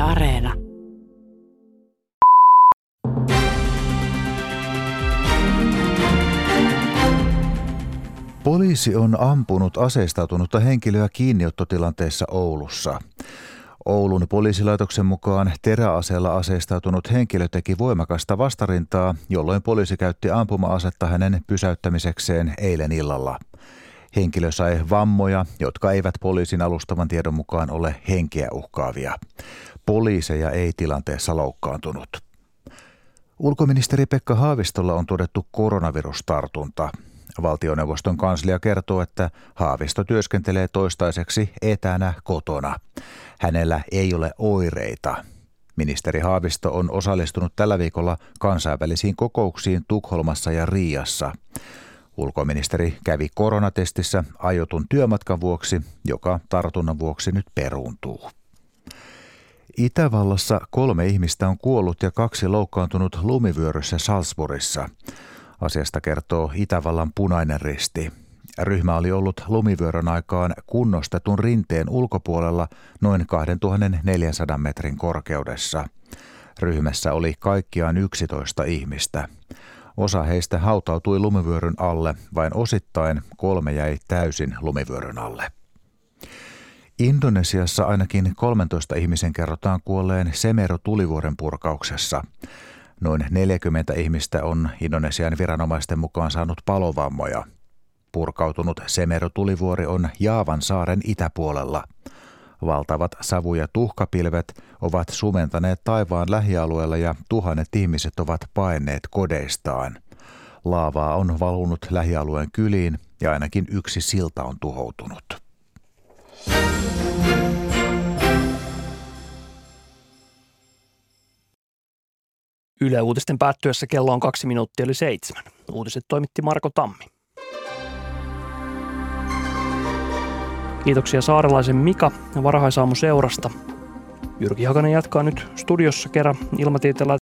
Areena. Poliisi on ampunut aseistautunutta henkilöä kiinniottotilanteessa Oulussa. Oulun poliisilaitoksen mukaan teräaseella aseistautunut henkilö teki voimakasta vastarintaa, jolloin poliisi käytti ampuma-asetta hänen pysäyttämisekseen eilen illalla. Henkilö sai vammoja, jotka eivät poliisin alustavan tiedon mukaan ole henkeä uhkaavia. Poliiseja ei tilanteessa loukkaantunut. Ulkoministeri Pekka Haavistolla on todettu koronavirustartunta. Valtioneuvoston kanslia kertoo, että Haavisto työskentelee toistaiseksi etänä kotona. Hänellä ei ole oireita. Ministeri Haavisto on osallistunut tällä viikolla kansainvälisiin kokouksiin Tukholmassa ja Riassa. Ulkoministeri kävi koronatestissä aiotun työmatkan vuoksi, joka tartunnan vuoksi nyt peruuntuu. Itävallassa 3 ihmistä on kuollut ja 2 loukkaantunut lumivyöryssä Salzburgissa. Asiasta kertoo Itävallan Punainen Risti. Ryhmä oli ollut lumivyörön aikaan kunnostetun rinteen ulkopuolella noin 2400 metrin korkeudessa. Ryhmässä oli kaikkiaan 11 ihmistä. Osa heistä hautautui lumivyöryn alle, vain osittain 3 jäi täysin lumivyöryn alle. Indonesiassa ainakin 13 ihmisen kerrotaan kuolleen Semeru-tulivuoren purkauksessa. Noin 40 ihmistä on Indonesian viranomaisten mukaan saanut palovammoja. Purkautunut Semeru-tulivuori on Jaavan saaren itäpuolella. Valtavat savu- ja tuhkapilvet ovat sumentaneet taivaan lähialueella ja tuhannet ihmiset ovat paenneet kodeistaan. Laavaa on valunut lähialueen kyliin ja ainakin 1 silta on tuhoutunut. Yle Uutisten päättyessä kello on 7:02. Uutiset toimitti Marko Tammi. Kiitoksia Saarelaisen Mika varhaisaamuseurasta. Jyrki Hakanen jatkaa nyt studiossa kerran ilmatieteellä